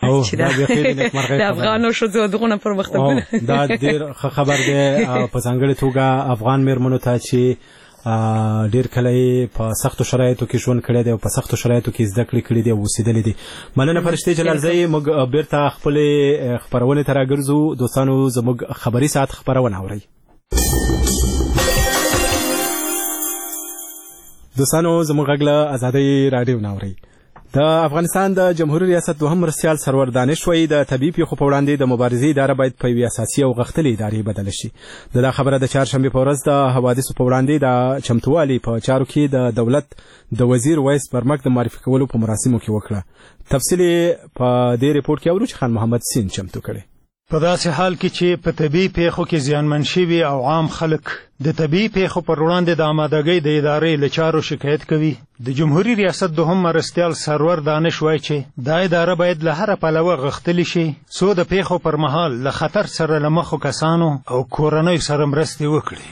چې د افغانو ښځو دغه پرمختګونه دا ډېر خبر دی په ځانګړې توګه افغان مېرمنو ته چې ډېر کله په سختو شرایطو کې ژوند کړی دی او په سختو شرایطو کې زده کړې کړې دي او اوسېدلې دي. مننه فرشتې جلالزۍ. موږ بیرته خپلې خپرونې ته راګرځو. دوستانو زموږ خبري ساعت خپرونه اورئ. دوستانو زموږ غږ له ازادۍ راډیو نه اورئ. د افغانستان د جمهوریت ریاست دوهم مرستیال سرور دانش وایي د طبي پیښو په وړاندې د مبارزې اداره باید په یوې اساسي او غښتلې ادارې بدله شي. دا خبره د چهارشنبې په ورځ د حوادثو په وړاندې د چمتووالي په چارو کې د دولت د وزیر ویس برمک د معرفي کولو په مراسمو کې وکړه. تفصیل په دې ریپورت کې اورو چې خان محمد سین چمتو کړي. په داسې حال کې چې په طبي پیښو کې زیانمن شوي او عام خلک د طبي پیښو پر وړاندې د آمادګۍ د ادارې له چارو شکایت کوي، د جمهوریت ریاست دوهم مرستیال سرور دانش وایي چې دا اداره باید له هر پلوه غښتلې شي څو د پیښو پر مهال له خطر سره له مخ کسانو او کورنیو سره مرستې وکړي.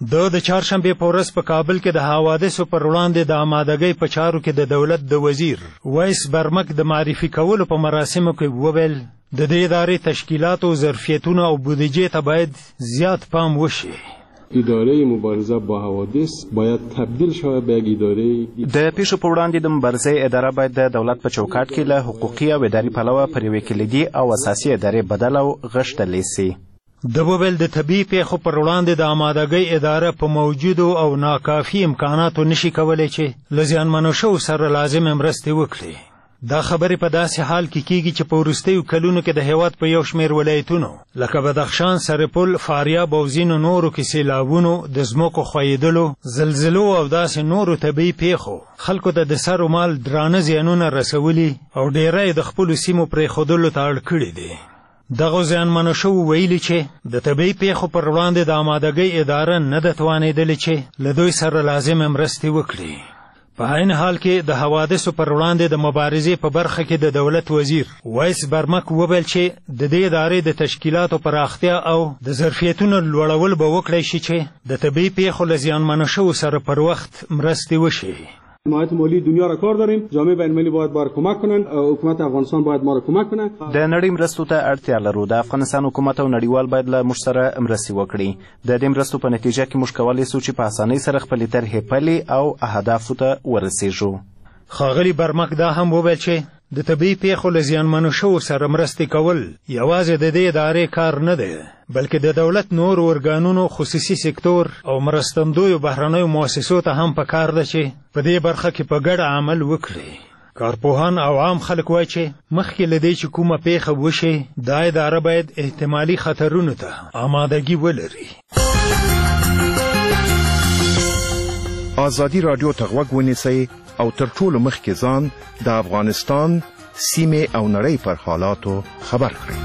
د چهارشنبې په ورځ په کابل کې د حوادثو پر وړاندې د آمادګۍ په چارو کې د دولت د وزیر ویس برمک د معرفي کولو په مراسمو کې وویل د دې ادارې تشکیلاتو، ظرفیتونو او بودجې ته باید زیات پام وشي. اداره مبارزه با حوادث باید تبدیل شود به یک اداره. د پیښو په وړاندې د مبارزې اداره باید د دولت په چوکاټ کې له حقوقي او اداري پلوه پر یوې کلیدي او اساسي ادارې بدل او غښتلې سي. د وویل د طبي پیښو پر وړاندې د آمادګۍ اداره په موجودو او ناکافي امکاناتو نشي کولی چې له زیانمنو شوو سره لازمې مرستې وکړي. دا خبرې په داسې حال کې کیږي چې په وروستیو کلونو کې د هېواد په یو شمېر ولایتونو لکه بدخشان، سرپل، فاریاب او ځینو نورو کې سیلابونو، د ځمکو ښویېدلو، زلزلو او داسې نورو طبیعي پیښو خلکو ته د سر و مال درانه زیانونه رسولي او ډېری د خپلو سیمو پرېښودلو ته اړ کړي دي. دغو زیانمنو شوو ویلي چې د طبیعي پیښو پر وړاندې د آمادګۍ اداره نه ده توانېدلې چې له دوی سره لازمې مرستې وکړي. په عین حال کې د حوادثو پر وړاندې د مبارزې په برخه کې د دولت وزیر ویس برمک وویل چې د دې ادارې د تشکیلاتو پراختیا او د ظرفیتونو لوړول به وکړی شي چې د طبیعي پیښو له زیانمنو شوو سره پر وخت مرستې وشي. حمایت مالی دنیا را کار داریم. جامعه بین‌المللی باید ما را کمک کنند. حکومت افغانستان باید ما را کمک کنه. د نړۍ مرستو ته اړتیا لرو. د افغانستان حکومت او نړیوال باید له موږ سره مرستې وکړي. د دې مرستو په نتیجه کې موږ کولی سو چې په اسانۍ سره خپلې طرحې پلې او اهدافو ته ورسیږو. ښاغلي برمک دا هم وویل چې د طبیعي پیښو له زیانمنو شوو سره مرستې کول یوازې د دې ادارې کار نه دی، بلکې د دولت نور ارګانونو، خصوصي سکتور او مرستندویو بهرنیو مؤسسو ته هم پکار ده چې په دې برخه کې په ګډه عمل وکړي. کارپوهان او عام خلک وایي چې مخکې له دې چې کومه پیښه وشي دا اداره باید احتمالي خطرونو ته آمادګي ولري. ازادي رادیو ته غوږ ونیسئ او تر ټولو مخکې ځان د افغانستان، سیمې او نړۍ پر حالاتو خبر کړئ.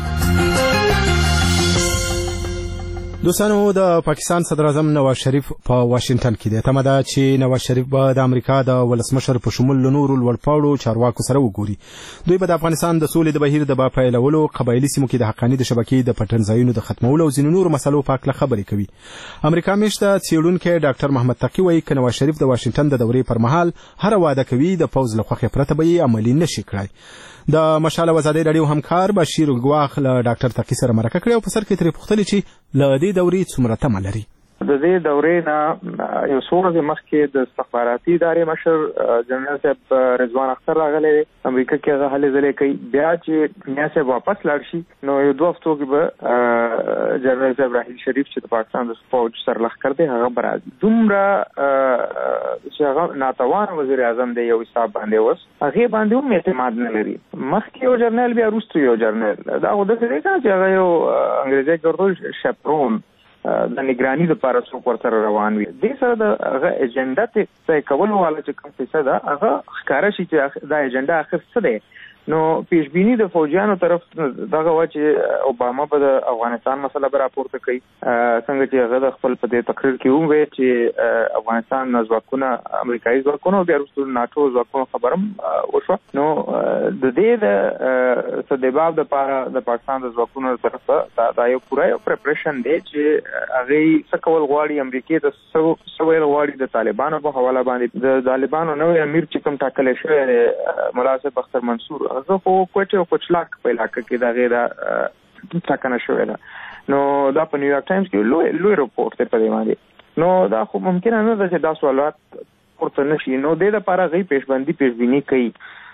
دوستانو د پاکستان صدر اعظم نواز شریف په واشنگټن کې دی. تمه ده چې نواز شریف به د امریکا د ولسمشر په شمول له نورو لوړپوړو چارواکو سره وګوري. دوی به د افغانستان د سولې د بهیر د پیلولو، قبایلي سیمو کې د حقاني د شبکې د پټنځایونو د ختمولو او ځینو نورو مسلو په اړه خبرې کوي. امریکا میشته څېړونکی ډاکټر محمد تقي وایي که نواز شریف د واشنگټن د دورې پر مهال هر وعده کوي د پوز له خوښې پرته به یې عملي نشي کړای. د مشال ازادۍ رادیو همکار بشیر ګواخ له ډاکټر تقي سره مرکه کړې او په سر کې ترې پوښتنې چې له دې دورې څومره تمه لري. د دې دورې نه یو څو ورځې مخکې د استخباراتي ادارې مشر جنرال صاحب رضوان اختر راغلی امریکا کې هغه هلې ځلې کوي. بیا چې نیا صاحب واپس لاړ شي نو یو 2 هفتو کې به جنرال صاحب راحیل شریف چې د پاکستان د فوج سرلښکر دی هغه به راځي. دومره چې هغه ناتوان وزیر اعظم دی یو حساب باندې اوس هغې باندې هم اعتماد نه لري. مخکې یو جرنیل بیا وروسته یو جرنیل دا خو داسې دی که چې هغه یو انګریزي کې ورته شپرون د نگرانی لپاره څوک ورسره روان وي. دې سره د هغه ایجنډا ته طی کولو والا چې کوم څه ده هغه ښکاره شي چې دا ایجنډا اخر څه دی. نو پیشبینی د فوجیانو طرف دغه و چې اوباما به د افغانستان مسله به راپورته کوي څنګه چې هغه د خپل په دې تقریر کې وویل چې افغانستان ځواکونه امریکایي ځواکونه او بیا وروسته ناټو ځواکونو خبرم وشوه. نو د دې د سدباب دپاره د پاکستان د ځواکونو طرفه دا یو پوره یو پریپریشن دی چې هغوی څه کول غواړي امریکې ته څه ویل غواړي د طالبانو په حواله باندې. د طالبانو نوی امیر چې کوم ټاکلی شوی دی ملا صاحب اختر منصور هغه خو کوټه او کوچلاک په علاقه کې دا غیر ټاکنه شوې ده نو دا په نیویارک ټایمز کې لوی رپورټ ته په دی باندې نو دا خو ممکن نه ده چې دا سوالات ورته نشي نو د لپاره غي پیشبینی کوي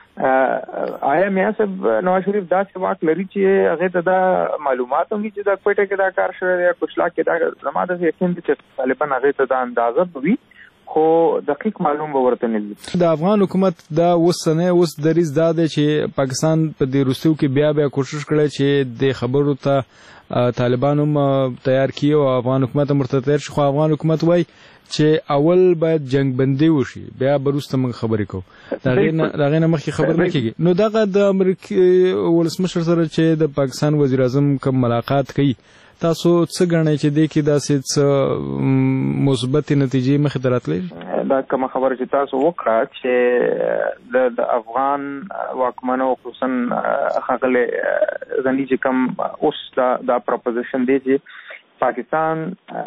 آیا میا صاحب نواز شریف دا څه واک لري چې هغه ته دا معلومات هم چې دا کوټه کې دا کار شوی یا کوچلاک کې دا زماده یقین دي چې طالبان هغه ته دا اندازه وي خو دقیق معلوم به ورته نه دي د افغان حکومت دا اوس دریز دا دی چې پاکستان په دې روسو کې بیا کوشش کړي چې د خبرو ته طالبان هم تیار کړي او افغان حکومت هم ورته تیار شي خو افغان حکومت وایي چې اول باید جنگ بندي وشي بیا بروسته موږ خبرې کوو دا غینه مخکې خبر نه کیږي نو دغه د امریکای ولسمشر سره چې د پاکستان وزیر اعظم کوم ملاقات کوي تاسو څه غنئ چې د کې داسې څه مثبت نتیجې مخې ته راتلې دا کوم خبره چې تاسو وکړه چې د افغان واکمنو خصوصا خغله غنی چې کوم اوس دا پروپوزیشن دی چې پاکستان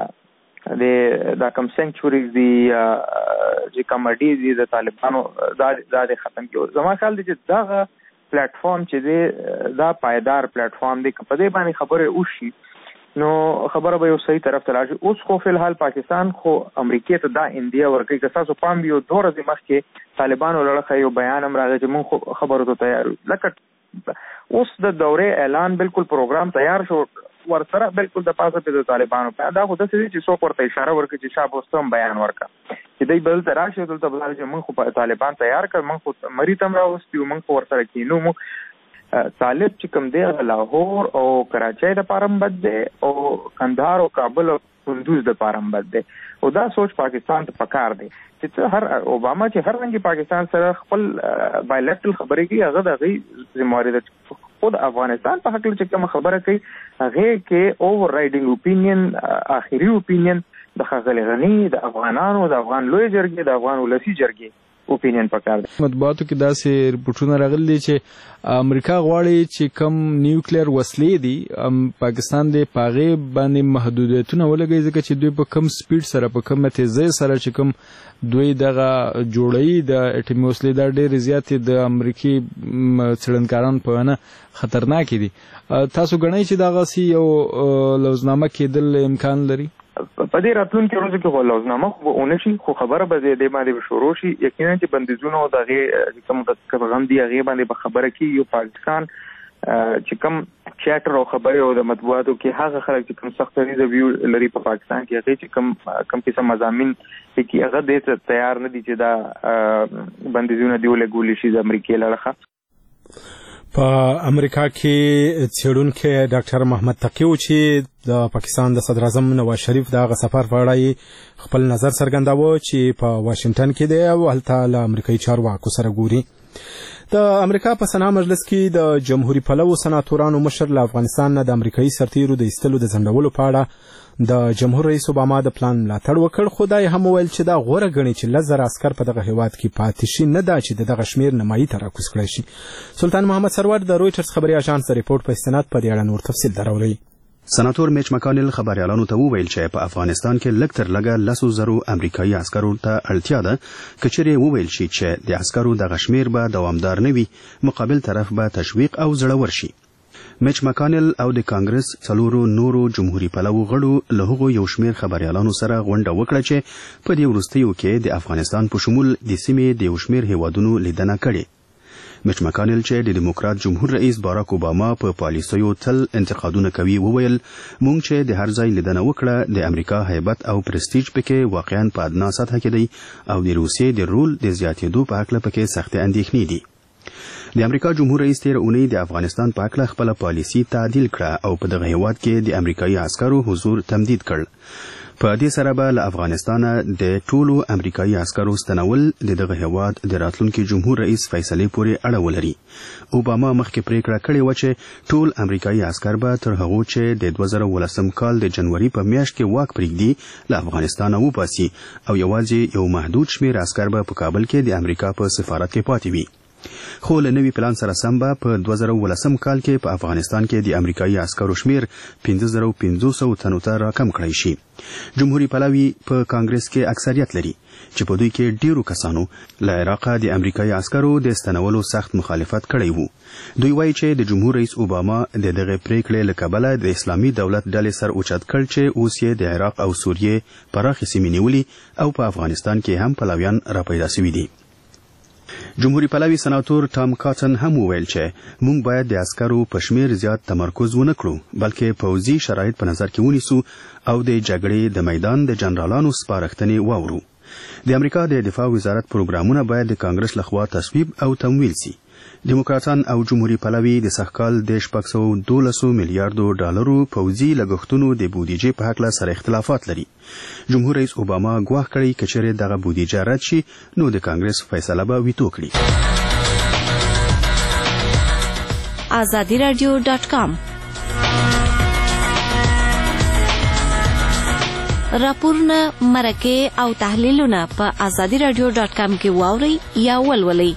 دا کم سنچوريز دي چې کمډي دي د طالبانو دا ختم کیو زما خیال دي چې دا پلیټ فارم چې دی دا پایدار پلیټ فارم دی په دې باندې خبره وشي نو خبره به یو صحیح طرف ته راځي اوس خو فل حال پاکستان خو امریکای ته دا انډیا ورکړي که تاسو پام یو دور د مخکې طالبانو لړخه یو بیان هم راغی چې مونږ خبرو ته تیار لکه اوس د دورې اعلان بالکل پروګرام تیار شو ورسره بالکل د پاسه په طالبانو په دا خو د څه چې څوک ورته اشاره ورکړي چې شابه واستم بیان ورکړه چې دوی بل تر راشه دلته بلل چې موږ خو طالبان تیار کړ موږ خو مریتم راوستي موږ ورسره کینو موږ طالب چې کوم دی لاهور او کراچۍ د پارم بد دی او قندهار او کابل او کندوز د پارم بد دی او دا سوچ پاکستان ته پکار دی چې هر اوباما چې هر رنګي پاکستان سره خپل بایلیټرل خبرې کوي هغه د غي ذمہواری د خود افغانستان په حق کې کوم خبره کوي هغه کې اوور رائډینګ اپینین اخیری اپینین د خغل غنی د افغانانو د افغان لوی جرګې د افغان ولسی جرګې اپینین پکار دی مطبوعاتو کې داسې رپورټونه راغلي چې امریکا غواړي چې کم نیوکلیر وسلې دي پاکستان د پاغه باندې محدودیتونه ولګي ځکه چې دوی په کم سپیډ سره په کم تیزی سره چې کم دوی دغه جوړی د اټومي وسلې د ډېر زیات د امریکای څړنکاران په نه خطرناک دي تاسو غنئ چې دغه سی یو لوزنامه کېدل امکان لري په دې راتلونکي ورځو کې خو لوزنامه خو اونشي خو خبره به د باندې شروع شي یقینا چې بندیزونه او دغه کوم د غم دی هغه باندې به خبره کی یو پاکستان چې کوم چاټر او خبره او د مطبوعاتو کې هغه خلک چې کوم سخت ریویو لري په پاکستان کې هغه چې کوم قسم مضامین کې هغه د تیار نه دي چې دا بندیزونه دی ولګول شي د امریکای لړخه په امریکا کې څېړونکي ډاکټر محمد تقی چې د پاکستان د صدر اعظم نواز شریف د سفر په اړه خپل نظر څرګنداوه چې په واشنگټن کې دی او هلته له امریکایي چارواکو سره ګوري د امریکا په سنا مجلس کې د جمهوریت پلوو سناتورانو مشر له افغانستان نه د امریکایي سرتیرو د ایستلو د ځنډولو په اړه د جمهور رئیس اوباما د پلان ملاتړ وکړ خو دا هم ویل چې دا غوره ګڼي چې 10,000 عسكر په دغه هیواد کې پاتې شي نه دا چې دغه شمیر نمایي تراکوز کړی شي سلطان محمد سرور د رويټرز خبري اژانس د ریپورت په استناد په دې اړه نور تفصیل درولې سناتور میچ مکانل خبريالانو ته وویل چې په افغانستان کې لږ تر لږه 100,000 امریکایي عسکرو ته اړتیا ده کچېرې وویل شي چې د عسکرو د غشمیر به دوامدار نه وي مقابل طرف به تشویق او زړور شي میچ مکانل او د کانګرس څلورو نورو جمهوریت پلوو غړو له هغو یو شمیر خبريالانو سره غونډه وکړه چې په دې وروستیو کې د افغانستان په شمول د سیمې د یو شمیر هیوادونو لیدنه کړې میچ مکانل چې د دیموکرات جمهور رئیس باراک اوباما په پالیسیو تل انتقادونه کوي وویل مونږ چې د هر ځای لیدنه وکړه د امریکا هیبت او پرستیج پکې واقعا په ادنا سطح کې دی او د روسیې د رول د زیاتېدو په حق پکې سخت اندېښنې دي د امریکا جمهور رئیس تیر اونۍ د افغانستان په اړه خپل پالیسی تعدیل کړه او په دغه هیواد کې د امریکایي عسکرو حضور تمدید کړ په دې سره به له افغانستان د ټولو امریکایي عسکرو ستنول دغه هیواد د راتلونکي جمهور رئیس فیصلې پورې اړه ولري اوباما مخکې پریکړه کړې و چې ټول امریکایي عسکر به تر هغه چې د 2018 کال د جنوري په میاشت کې واک پرېږدي له افغانستان وباسي او یوازې یو محدود شمیر عسکر به په کابل کې د امریکا په سفارت کې پاتې وي خو له نوي پلان سره سم به په 2018 کال کې په افغانستان کې د امریکایي عسکرو شمیر 5500 تنو ته راکم کړی شي جمهوریت پلوي په کانګرس کې اکثریت لري چې په دوی کې ډیرو کسانو له عراق د امریکایي عسکرو د استنولو سخت مخالفت کړی وو دوی وایي چې د جمهور رئیس اوباما د دغه پریکړې له کبله د اسلامي دولت ډلې سر اوچت کړ چې اوس یې د عراق او سوریې پراخې سیمې نیولي او په افغانستان کې هم پلویان راپیدا شوي دي. جمهوریت پلوی سناتور ټام کاټن هم وویل چې موږ باید د عسکرو په شمیر زیات تمرکز ونه کړو بلکې پوځي شرایط په نظر کې ونیسو او د جګړې د میدان د جنرالانو سپارښتنې واورو. د امریکا د دفاع وزارت پروګرامونه باید د کانګرس لخوا تصویب او تمویل شي. دیموکراتان او جمهوریت پلوی د سږکال د 612 میلیارډو ډالرو پوځي لګښتونو د بودیجې په هکله سره اختلافات لري. جمهور رئیس اوباما ګواښ کړی که چیرې دغه بودیجه رد شي نو د کانګرس فیصله به ویتو کړي. azadiradio.com راپورونه، مرکې او تحلیلونه په azadiradio.com کې واورئ یا ولولئ.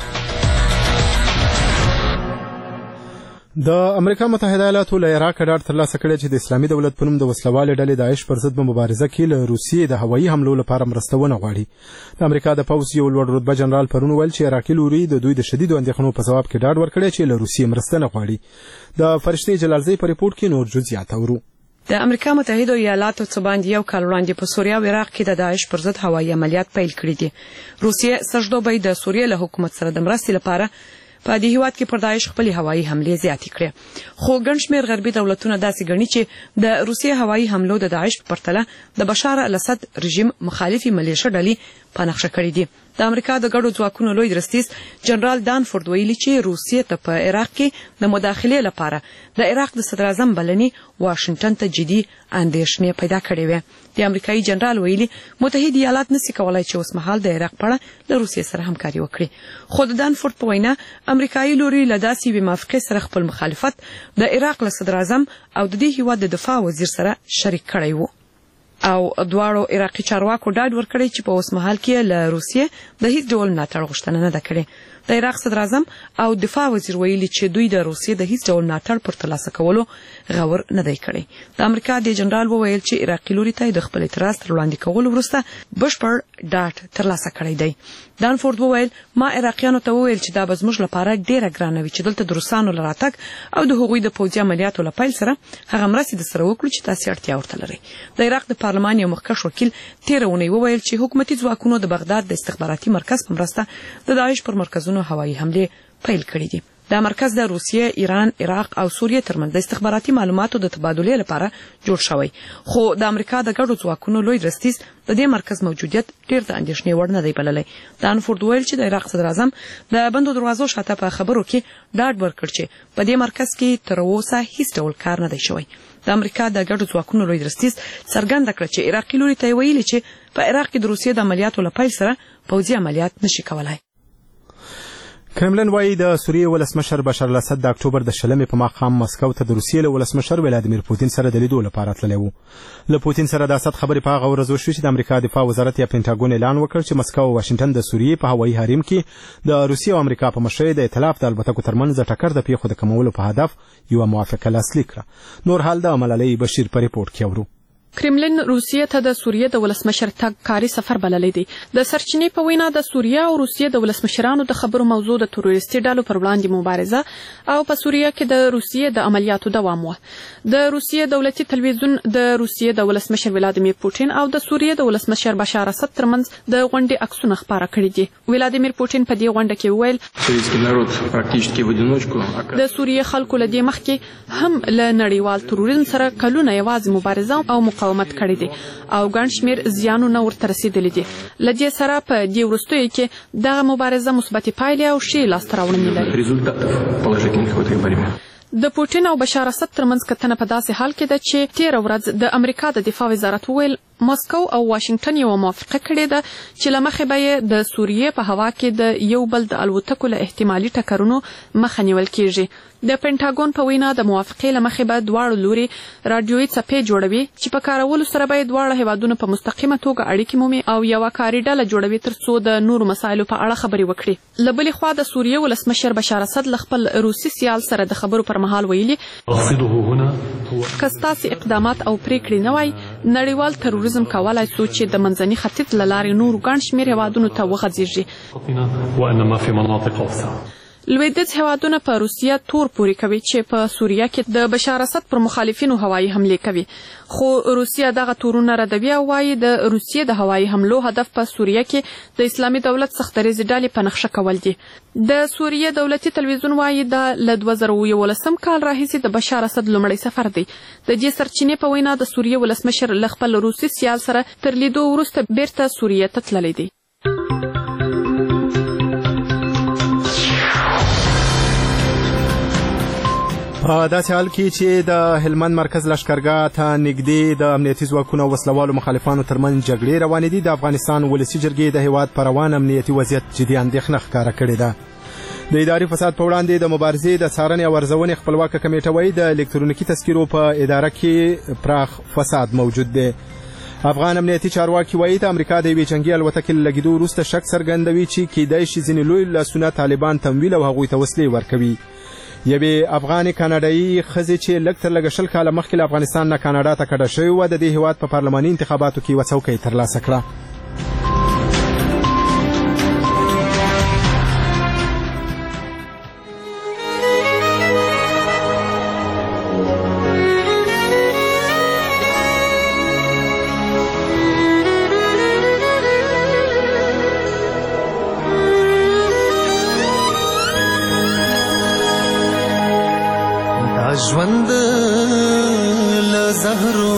د امریکا متحده ایالاتو له عراق ډاډ ترلاسه کړی چې د اسلامي دولت په نوم د وسلوالې ډلې داعش پر ضد په مبارزه کې له روسیې د هوایي حملو لپاره مرسته ونه غواړي. د امریکا د پوځ یو لوړ رتبه جنرال پرون ویل چې عراقي لوري د دوی د شدیدو اندېښنو په ځواب کې ډاډ ورکړی چې له روسیې مرسته نه غواړي. د فرشتې جلالزی په ریپورت کې نور جزئیات اورو. د امریکا متحده ایالاتو څخه باندې یو کال وړاندې په سوریه او عراق کې د داعش پر ضد هوایي عملیات پیل کړي دي. روسیې سجدوبۍ د سوریې له حکومت سره د مرستې لپاره په دې هیواد کې پر داعش خپل هوایي حملې زیاتې کړې. خو ګڼ شمېر غربي دولتونه داسې ګڼي چې د روسیې هوایي حملو د داعش په پرتله د بشار الاسد رژیم مخالفي ملیشه ډلې په نقشه کړې دي. د امریکا د ګډو ځواکونو لوی درستیز جنرال دانفورد ویلي چې روسیې ته په عراق کې د مداخلې لپاره د عراق د صدر اعظم بلنې واشنگټن ته جدي اندېښنې پیدا کړې وې. د امریکایي جنرال ویلي متحده ایالات نشي کولای چې اوس مهال د عراق په اړه له روسیې سره همکاري وکړي. خو د دانفورد په وینا امریکایي لوري له داسې یوې موافقې سره خپل مخالفت د عراق له صدر اعظم او د دې هیواد د دفاع وزیر سره شریک کړی وو. او دواړو عراقي چارواکو ډاډ ورکړی چې په اوس مهال کې له روسیې د هیڅ ډول ملاتړ غوښتنه نه ده کړې. د عراق صدر اعظم او دفاع وزیر ویلي چې دوی د روسیې د هیڅ ډول ملاتړ پر ترلاسه کولو غور نه دی کړی. د امریکا د جنرال وویل چې عراقي لوري ته د خپل اعتراض تر وړاندې کولو وروسته بشپړ ډاډ ترلاسه کړی دی. دانفورد وویل ما عراقیانو ته وویل چې دا به زموږ لپاره ډیره ګرانه وي چې دلته د روسانو له راتګ او د هغوی د پوځي عملیاتو له پیل سره هغه مرستې درسره وکړو چې تاسې اړتیا ورته لرئ. د عراق د پارلمان یو مخکښ وکیل تېره اونۍ وویل چې حکومتي ځواکونو د بغداد د استخباراتي مرکز په مرسته د داعش پر مرکزونو هوایي حملې پیل کړې دي. دا مرکز د روسیې، ایران، عراق او سوریې ترمنځ د استخباراتي معلوماتو د تبادلې لپاره جوړ شوی. خو د امریکا د ګډو ځواکونو لوی درستیز د دې مرکز موجودیت ډېر د اندېښنې وړ نه دی بللی. دانفورد ویل چې د عراق صدر اعظم د بندو دروازو شاته په خبرو کې ډاډ ورکړ چې په دې مرکز کې تر اوسه هیڅ ډول کار نه دی شوی. د امریکا د ګډو ځواکونو لوی درستیز څرګنده کړه چې عراقي لوري ته ویلي چې په عراق کې د روسیې د عملیاتو له پیل سره پوځي عملیات نشي کولای. کرملن وایي د سوریې ولسمشر بشار الاسد د اکتوبر د 20 په ماښام مسکو ته د روسیې له ولسمشر ولادیمیر پوتین سره د لیدو لپاره تللی و. له پوتین سره د اسد خبرې په هغه ورځ وشوې چې د امریکا دفاع وزارت یا پینټاګون اعلان وکړ چې مسکو او واشنګټن د سوریې په هوایي حریم کې د روسیې او امریکا په مشرۍ د ائتلاف د الوتکو ترمنځ د ټکر د پیښو د کمولو په هدف یوه موافقه لاسلیک کړه. نور حال د ملالۍ بشیر په ریپورت کې اورو. کرملن روسیې ته د سوریې د ولسمشر تګ کاري سفر بللی دی. د سرچینې په وینا د سوریې او روسیې د ولسمشرانو د خبرو موضوع د تروریستي ډلو پر وړاندې مبارزه او په سوریې کې د روسیې د عملیاتو دوام و. د روسیې دولتي تلویزیون د روسیې د ولسمشر ولادیمیر پوتین او د سوریې د ولسمشر بشار اسد ترمنځ د غونډې عکسونه خپاره کړي دي. ولادیمیر پوتین په دې غونډه کې وویل د سوریې خلکو له دې مخکې هم له نړیوال تروریزم سره کلونه یوازې مبارزه او مقاومت کړی دی او ګڼ شمېر زیانونه ورته رسېدلي دي. له دې سره په دې وروستیو کې دغه مبارزه مثبتې پایلې او ښې لاسته راوړنې لري. د پوتین او بشار اسد ترمنځ کتنه په داسې حال کې ده چې تېره ورځ د امریکا د دفاع وزارت وویل مسکو او واشنګټن یو موافقه کړې ده چې له مخې به یې د سوریې په هوا کې د یو بل د الوتکو له احتمالي ټکرونو مخه نیول کېږي. د پینټاګون په وینا د موافقې له مخې به دواړو لوري راډیویي څپې جوړوي چې په کارولو سره به دواړه هیوادونه په مستقیمه توګه اړیکې مومي او یوه کاري ډله جوړوي تر څو د نورو مسایلو په اړه خبرې وکړي. له بلې خوا د سوریې ولسمشر بشار اسد له خپل روسي سیال سره د خبرو پر مهال ویلي که ستاسې اقدامات او پریکړې نه وای نړیوال تروریزم کولای سو چې د منځني ختیځ له لارې نورو ګڼ شمېر هیوادونو ته وغځېږي. لویدیځ هیوادونه په روسیه تور پوري کوي چې په سوریه کې د بشار اسد پر مخالفینو هوایي حمله کوي، خو روسیه دغه تورونه ردوي او وايي د روسیې د هوایي حملو هدف په سوریه کې د اسلامي دولت سختریزې ډلې په نقشه کول دي. د سوریه دولتي تلویزیون وايي د 2011 کال راهیسې د بشار اسد لومړی سفر دی. د دې سرچینې په وینا د سوریه ولسمشر له خپل روسي سیال سره تر لیدو وروسته بیرته سوریه ته تللی دی. په داسې حال کې چې د هلمند مرکز لښکرګاه ته نږدې د امنیتي ځواکونو او وسلوالو مخالفانو ترمنځ جګړې روانې دي، د افغانستان ولسي جرګې د هیواد په روان امنیتي وضعیت جدي اندېښنه ښکاره کړې ده. د اداري فساد په وړاندې د مبارزې د څارنې او ارزونې خپلواکه کمیټه وایي د الکترونیکي تذکیرو په اداره کې پراخ فساد موجود دی. افغان امنیتي چارواکي وایي د امریکا د یوې جنګي الوتکې له لګېدو وروسته شک څرګندوي چې کیدای شي ځینې لوی لاسونه طالبان تمویل او هغوی ته وسلې ورکوي. یوې افغاني کاناډایي ښځې چې لږ تر لږه 20 کاله مخکې له افغانستان نه کاناډا ته کډه شوې وه، د دې هېواد په پارلماني انتخاباتو کې یوه څوکۍ ترلاسه کړه. ژوند له زهرو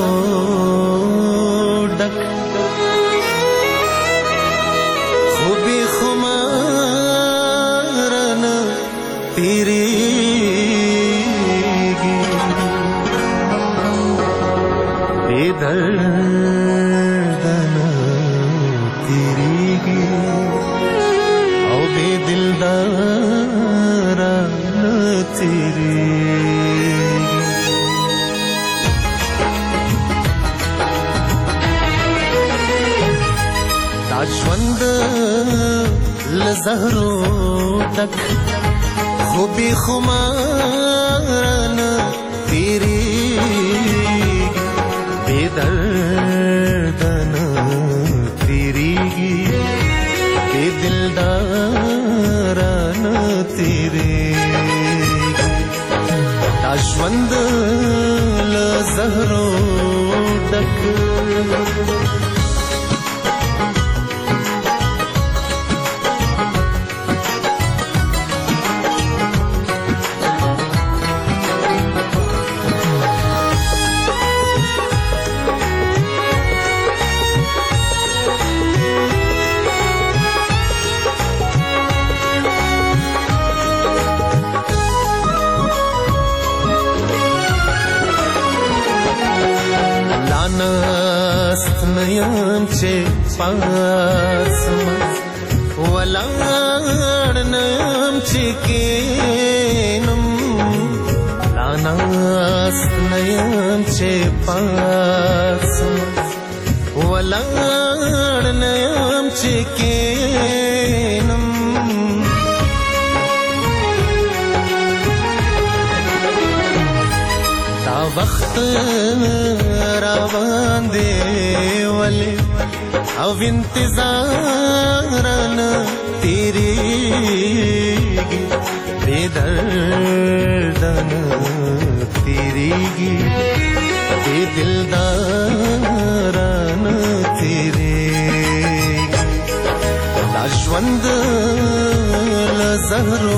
ډک خو بې خماره نه تېرېږي، بې درده نه تېرېږي او بې دلداره نه تېرېږي. ژوند له زهرو ډک خو بې خماره نه تېرېږي، بې درده نه تېرېږي، بې دلداره نه تېرېږي. دا ژوند له زهرو ډک یم چې پاسم ولاړ نیم چې کینم، لاناست نیم چې پاسم ولاړ نیم چې کینم. دا وخت را باندې ولې او انتظار نه تېرېږي، بې درده نه تېرېږي، بې دلداره نه تېرېږي. دا ژوند له زهرو